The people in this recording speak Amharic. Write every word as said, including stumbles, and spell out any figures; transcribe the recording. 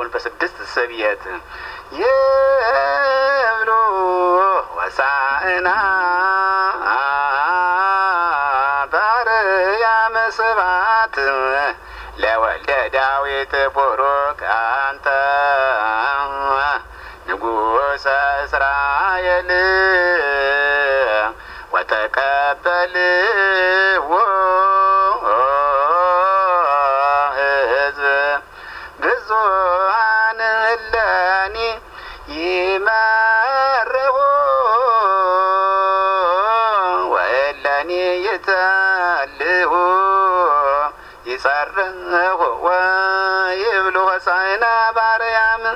በስድስት ሰብየት የብሎ ወሳእና ባርያም ስብሐት ለወልደ ዳዊት ቡሩክ አንተ ንጉሠ እስራኤል ወተቀበልዎ ሕዝብ ብዙኃን እለኒ ይመርሁ ወእለኒ ይተልሁ ይጸርሁ